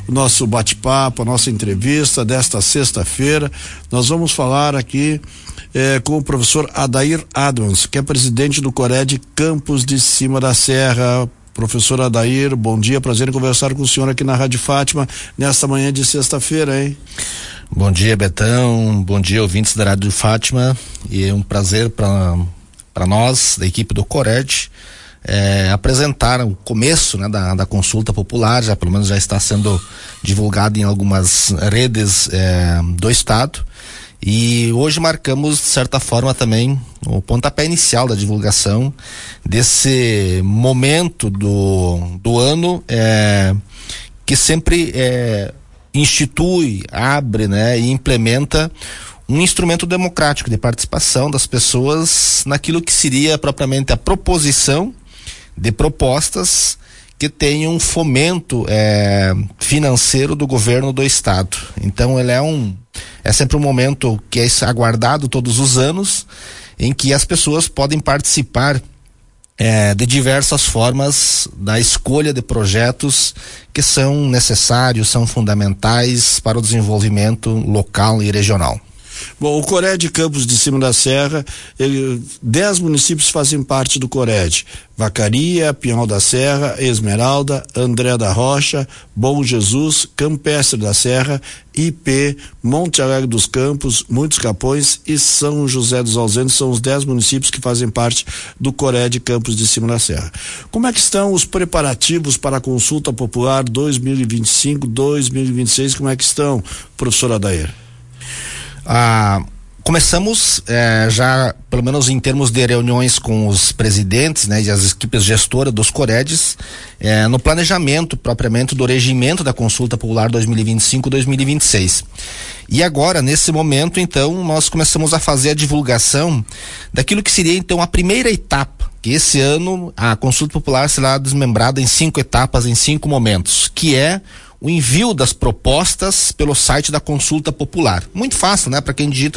o nosso bate-papo, a nossa entrevista desta sexta-feira. Nós vamos falar aqui com o professor Adair Adams, que é presidente do Cored Campos de Cima da Serra. Professor Adair, bom dia, prazer em conversar com o senhor aqui na Rádio Fátima nesta manhã de sexta-feira, hein? Bom dia, Betão, bom dia, ouvintes da Rádio Fátima, e é um prazer para nós, da equipe do Cored, apresentar o começo, né, da consulta popular. Já pelo menos já está sendo divulgado em algumas redes do estado, e hoje marcamos, de certa forma, também o pontapé inicial da divulgação desse momento do ano, que sempre institui, abre, né, e implementa um instrumento democrático de participação das pessoas naquilo que seria propriamente a proposição de propostas que tenham um fomento financeiro do governo do estado. Então ele é sempre um momento que é aguardado todos os anos, em que as pessoas podem participar de diversas formas da escolha de projetos que são necessários, são fundamentais para o desenvolvimento local e regional. Bom, o Cored Campos de Cima da Serra, 10 municípios fazem parte do Cored: Vacaria, Pinhal da Serra, Esmeralda, André da Rocha, Bom Jesus, Campestre da Serra, IP, Monte Alegre dos Campos, Muitos Capões e São José dos Ausentes. São os 10 municípios que fazem parte do Cored Campos de Cima da Serra. Como é que estão os preparativos para a consulta popular 2025-2026? Como é que estão, professor Adair? Começamos já, pelo menos em termos de reuniões com os presidentes, né, e as equipes gestoras dos Coreds, no planejamento propriamente do regimento da consulta popular 2025-2026. E agora, nesse momento, então, nós começamos a fazer a divulgação daquilo que seria, então, a primeira etapa, que esse ano a consulta popular será desmembrada em 5 etapas, em 5 momentos, que é o envio das propostas pelo site da consulta popular. Muito fácil, né? Para quem digita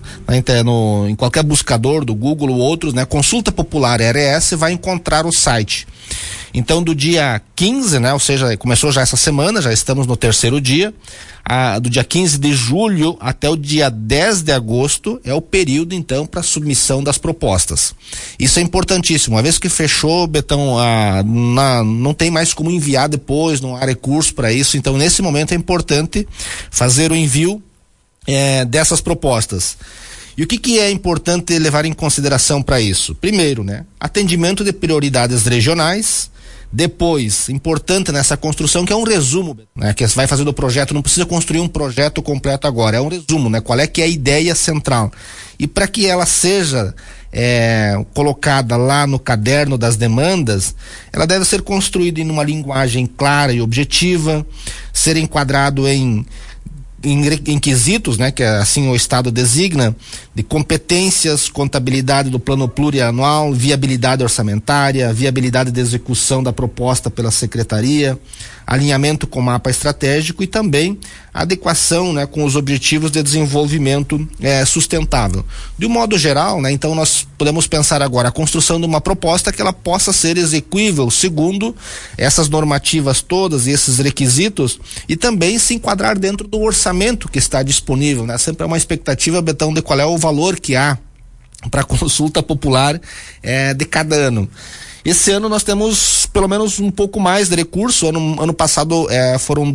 em qualquer buscador do Google ou outros, né? Consulta Popular RS, vai encontrar o site. Então, do dia 15, né? Ou seja, começou já essa semana, já estamos no 3º dia, do dia 15 de julho até o dia 10 de agosto é o período, então, para submissão das propostas. Isso é importantíssimo. Uma vez que fechou, Betão, não tem mais como enviar depois, não há recurso para isso. Então, nesse momento é importante fazer o envio dessas propostas. E o que é importante levar em consideração para isso? Primeiro, né? Atendimento de prioridades regionais. Depois, importante nessa construção, que é um resumo, né? Que você vai fazer do projeto, não precisa construir um projeto completo agora, é um resumo, né? Qual é que é a ideia central? E para que ela seja colocada lá no caderno das demandas, ela deve ser construída em uma linguagem clara e objetiva, ser enquadrado em quesitos, né, que assim o Estado designa, de competências, contabilidade do plano plurianual, viabilidade orçamentária, viabilidade de execução da proposta pela secretaria, alinhamento com o mapa estratégico e também adequação, né, com os objetivos de desenvolvimento sustentável. De um modo geral, né, então nós podemos pensar agora a construção de uma proposta que ela possa ser execuível segundo essas normativas todas e esses requisitos, e também se enquadrar dentro do orçamento que está disponível, né? Sempre é uma expectativa, Betão, de qual é o valor que há para a consulta popular de cada ano. Esse ano nós temos pelo menos um pouco mais de recurso. Ano passado foram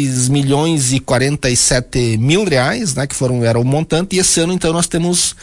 2.047.000 reais, né, que era o montante, e esse ano então nós temos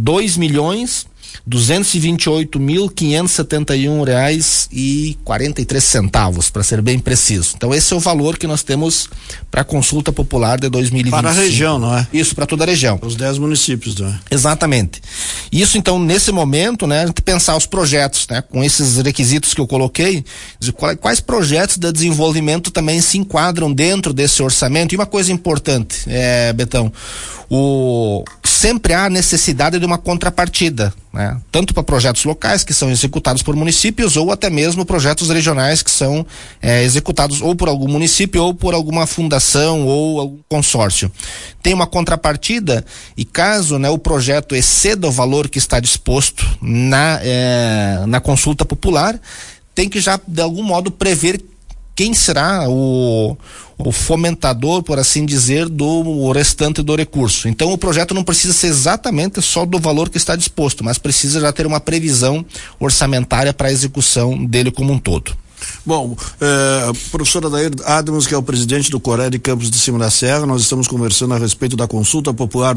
2.228.571 reais e 43 centavos, para ser bem preciso. Então esse é o valor que nós temos para a consulta popular de 2025. Para a região, não é? Isso, para toda a região. Os 10 municípios, não é? Exatamente. Isso, então, nesse momento, né, a gente pensar os projetos, né, com esses requisitos que eu coloquei, quais projetos de desenvolvimento também se enquadram dentro desse orçamento. E uma coisa importante, Betão, sempre há necessidade de uma contrapartida, né? Tanto para projetos locais que são executados por municípios, ou até mesmo projetos regionais que são executados ou por algum município ou por alguma fundação ou algum consórcio. Tem uma contrapartida, e caso, né, o projeto exceda o valor que está disposto na consulta popular, tem que já de algum modo prever quem será o fomentador, por assim dizer, do restante do recurso. Então o projeto não precisa ser exatamente só do valor que está disposto, mas precisa já ter uma previsão orçamentária para a execução dele como um todo. Bom, professor Adair Adams, que é o presidente do Cored de Campos de Cima da Serra, nós estamos conversando a respeito da Consulta Popular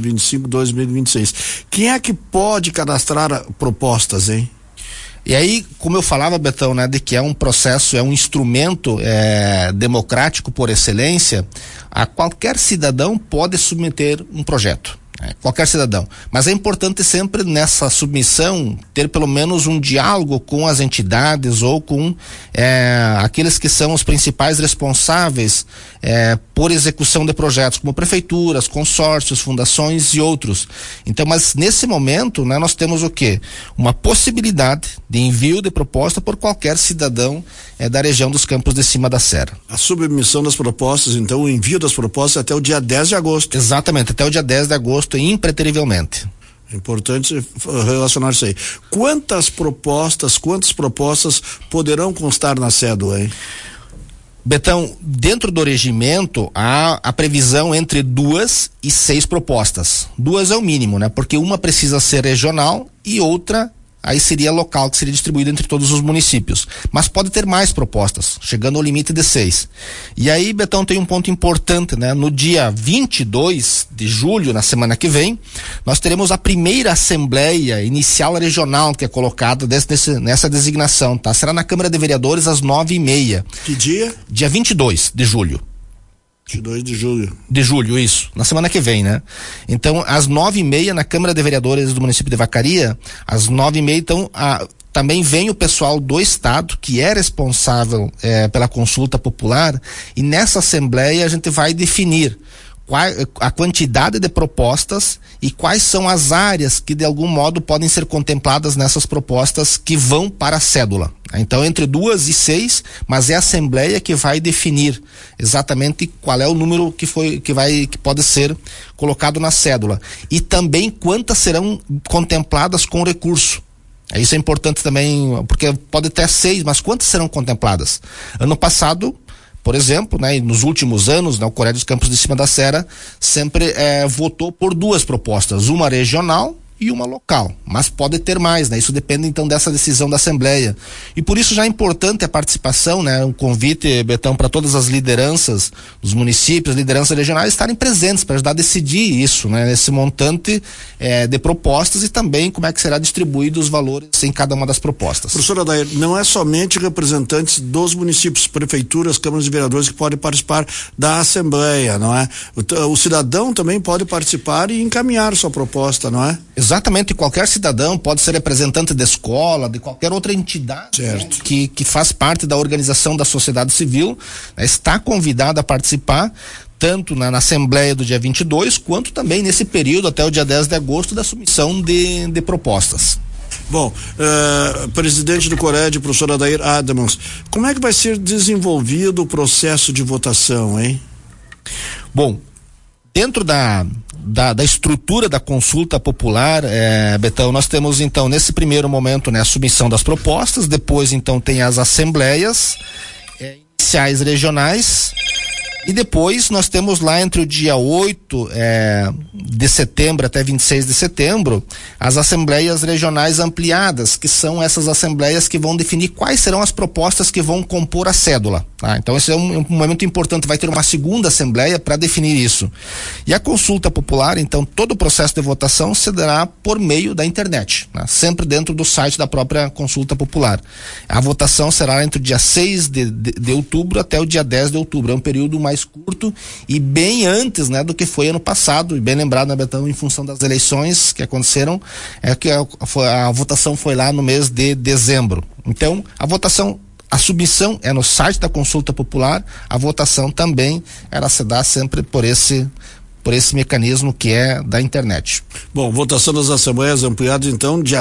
2025-2026. Quem é que pode cadastrar propostas, hein? E aí, como eu falava, Betão, né, de que é um processo, é um instrumento democrático por excelência, qualquer cidadão pode submeter um projeto. Qualquer cidadão, mas é importante sempre nessa submissão ter pelo menos um diálogo com as entidades ou com aqueles que são os principais responsáveis por execução de projetos, como prefeituras, consórcios, fundações e outros. Então, mas nesse momento, né, nós temos o quê? Uma possibilidade de envio de proposta por qualquer cidadão da região dos Campos de Cima da Serra. A submissão das propostas, então, o envio das propostas até o dia 10 de agosto. Exatamente, até o dia 10 de agosto, impreterivelmente. É importante relacionar isso aí. Quantas propostas poderão constar na cédula, hein? Betão, dentro do regimento há a previsão entre 2 e 6 propostas. 2 é o mínimo, né? Porque uma precisa ser regional e outra aí seria local, que seria distribuído entre todos os municípios. Mas pode ter mais propostas, chegando ao limite de 6. E aí, Betão, tem um ponto importante, né? No dia 22 de julho, na semana que vem, nós teremos a primeira Assembleia Inicial Regional que é colocada nessa designação, tá? Será na Câmara de Vereadores às 9h30. Que dia? Dia 22 de julho. 22 de julho. De julho, isso. Na semana que vem, né? Então, às 9h30, na Câmara de Vereadores do município de Vacaria, às 9h30, então, também vem o pessoal do Estado, que é responsável pela consulta popular, e nessa Assembleia a gente vai definir a quantidade de propostas e quais são as áreas que de algum modo podem ser contempladas nessas propostas que vão para a cédula. Então, entre 2 e 6, mas é a Assembleia que vai definir exatamente qual é o número que pode ser colocado na cédula. E também quantas serão contempladas com recurso. Isso é importante também, porque pode ter 6, mas quantas serão contempladas? Ano passado, por exemplo, né, e nos últimos anos, né, o Cored dos Campos de Cima da Serra sempre votou por 2 propostas, uma regional e uma local, mas pode ter mais, né? Isso depende então dessa decisão da Assembleia. E por isso já é importante a participação, né? Um convite, Betão, para todas as lideranças dos municípios, lideranças regionais estarem presentes para ajudar a decidir isso, né? Esse montante de propostas e também como é que será distribuído os valores em cada uma das propostas. Professor Adair, não é somente representantes dos municípios, prefeituras, câmaras de vereadores que podem participar da Assembleia, não é? O cidadão também pode participar e encaminhar sua proposta, não é? Exatamente, qualquer cidadão pode ser representante da escola, de qualquer outra entidade, né, que faz parte da organização da sociedade civil, né, está convidado a participar tanto na Assembleia do dia 22, quanto também nesse período até o dia 10 de agosto da submissão de propostas. Bom, presidente do Cored, professor Adair Adams, como é que vai ser desenvolvido o processo de votação, hein? Bom, dentro da estrutura da consulta popular, Betão, nós temos então nesse primeiro momento, né, a submissão das propostas, depois então tem as assembleias iniciais regionais e depois nós temos lá entre o dia 8 de setembro até 26 de setembro as assembleias regionais ampliadas, que são essas assembleias que vão definir quais serão as propostas que vão compor a cédula. Tá? Então esse é um momento importante, vai ter uma segunda assembleia para definir isso. E a consulta popular, então todo o processo de votação se dará por meio da internet, né? Sempre dentro do site da própria consulta popular. A votação será entre o dia 6 de outubro até o dia 10 de outubro, é um período mais curto e bem antes, né, do que foi ano passado, e bem lembrado, né, Betão, em função das eleições que aconteceram, que a votação foi lá no mês de dezembro. Então, a submissão é no site da consulta popular, a votação também ela se dá sempre por esse mecanismo que é da internet. Bom, votação das assembleias ampliadas então de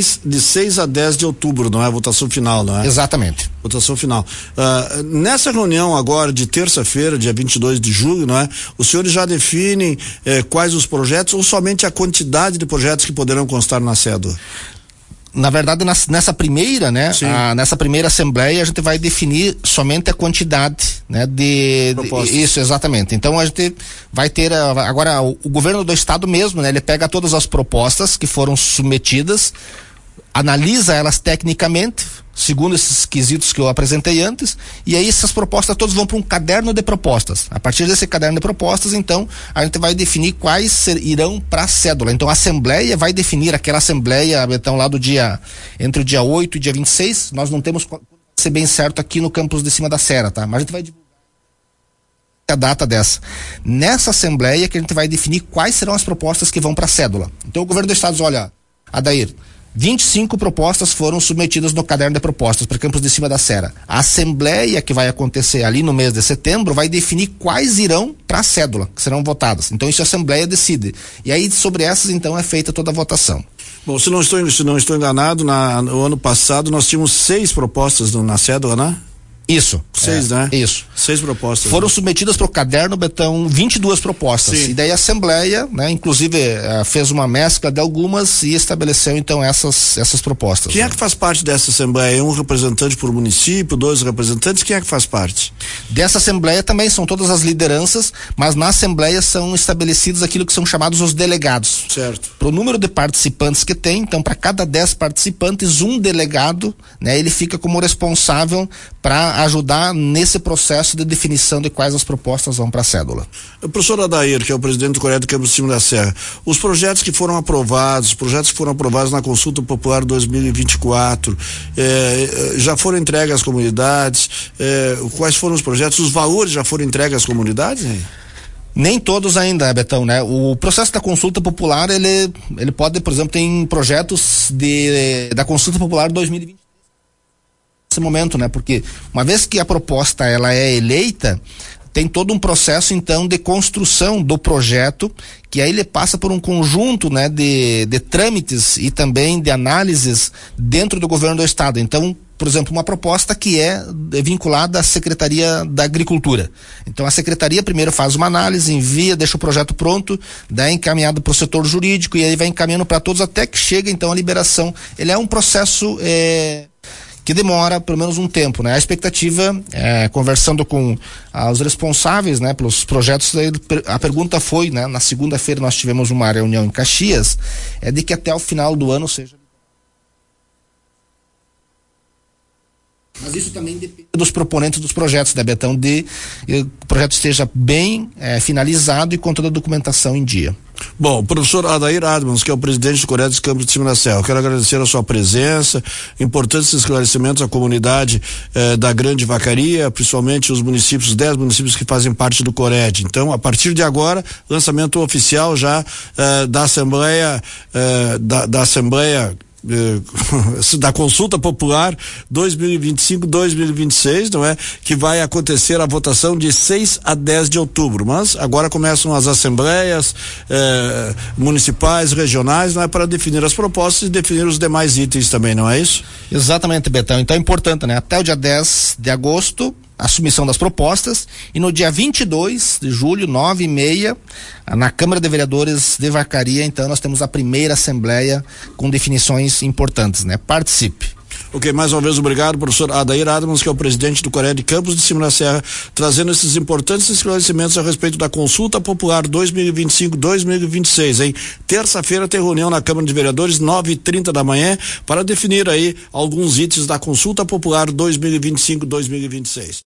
6 a 10 de outubro, não é? A votação final, não é? Exatamente. Votação final. Nessa reunião agora de terça-feira, dia 22 de julho, não é? Os senhores já definem quais os projetos ou somente a quantidade de projetos que poderão constar na cédula? Na verdade, nessa primeira, né? Nessa primeira assembleia a gente vai definir somente a quantidade, né? Isso, exatamente. Então a gente vai ter agora o governo do estado mesmo, né? Ele pega todas as propostas que foram submetidas, analisa elas tecnicamente, segundo esses quesitos que eu apresentei antes, e aí essas propostas todas vão para um caderno de propostas. A partir desse caderno de propostas, então, a gente vai definir quais irão para a cédula. Então, a Assembleia vai definir aquela Assembleia, então, lá entre o dia 8 e dia 26, nós não temos ser bem certo aqui no campus de cima da Serra, tá? Mas a gente vai divulgar a data dessa. Nessa Assembleia que a gente vai definir quais serão as propostas que vão para a cédula. Então, o governo do estado diz, olha, Adair, 25 propostas foram submetidas no caderno de propostas para Campos de Cima da Serra. A assembleia que vai acontecer ali no mês de setembro vai definir quais irão para a cédula, que serão votadas. Então isso a assembleia decide. E aí sobre essas então é feita toda a votação. Bom, se não estou enganado, no ano passado nós tínhamos 6 propostas na cédula, né? Isso. 6, né? Isso. 6 propostas. Foram submetidas para o caderno, Betão, 22 propostas. Sim. E daí a Assembleia, né, inclusive, fez uma mescla de algumas e estabeleceu, então, essas propostas. Quem é que faz parte dessa Assembleia? É um representante por município, 2 representantes? Quem é que faz parte? Dessa Assembleia também são todas as lideranças, mas na Assembleia são estabelecidos aquilo que são chamados os delegados. Certo. Para o número de participantes que tem, então, para cada 10 participantes, um delegado, né, ele fica como responsável para ajudar nesse processo de definição de quais as propostas vão para a cédula. O professor Adair, que é o presidente do Colégio de Campos de Cima da Serra, os projetos que foram aprovados na Consulta Popular 2024, já foram entregues às comunidades? Quais foram os projetos? Os valores já foram entregues às comunidades? Nem todos ainda, Betão, né? O processo da consulta popular, ele pode, por exemplo, tem projetos da Consulta Popular 2020. Nesse momento, né? Porque uma vez que a proposta ela é eleita, tem todo um processo então de construção do projeto, que aí ele passa por um conjunto, né, de trâmites e também de análises dentro do governo do estado. Então, por exemplo, uma proposta que é vinculada à Secretaria da Agricultura. Então a Secretaria primeiro faz uma análise, envia, deixa o projeto pronto, daí encaminhado para o setor jurídico e aí vai encaminhando para todos até que chega então a liberação. Ele é um processo que demora pelo menos um tempo, né? A expectativa, conversando com os responsáveis, né, pelos projetos, a pergunta foi, né, na segunda-feira nós tivemos uma reunião em Caxias, de que até o final do ano seja. Mas isso também depende dos proponentes dos projetos, né, Betão, o projeto esteja bem finalizado e com toda a documentação em dia. Bom, o professor Adair Admans, que é o presidente do Colégio de Campos de Cima da Serra, eu quero agradecer a sua presença, importantes esclarecimentos à comunidade da Grande Vacaria, principalmente os municípios, 10 municípios que fazem parte do Cored. Então, a partir de agora, lançamento oficial já da Assembleia, da Consulta Popular 2025-2026, não é? Que vai acontecer a votação de 6 a 10 de outubro, mas agora começam as assembleias municipais, regionais, não é? Para definir as propostas e definir os demais itens também, não é isso? Exatamente, Betão. Então é importante, né? Até o dia 10 de agosto, a submissão das propostas, e no dia 22 de julho, 9h30, na Câmara de Vereadores de Vacaria, então nós temos a primeira assembleia com definições importantes, né? Participe. Ok, mais uma vez obrigado, professor Adair Admans, que é o presidente do Colégio de Campos de Cima da Serra, trazendo esses importantes esclarecimentos a respeito da Consulta Popular 2025-2026, hein? Terça-feira tem reunião na Câmara de Vereadores, 9h30 da manhã, para definir aí alguns itens da Consulta Popular 2025-2026.